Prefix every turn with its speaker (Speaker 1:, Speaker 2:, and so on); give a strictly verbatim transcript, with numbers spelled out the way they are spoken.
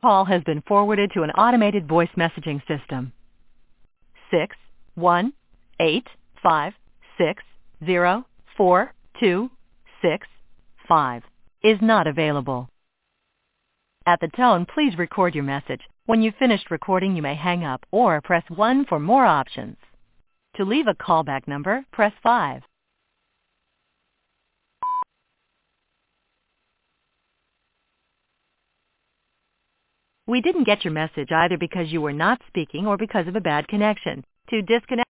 Speaker 1: Call has been forwarded to an automated voice messaging system. Six one eight five six zero four two six five is not available. At the tone, please record your message. When you've finished recording, you may hang up or press one for more options. To leave a callback number, press five. We didn't get your message either because you were not speaking or because of a bad connection. To disconnect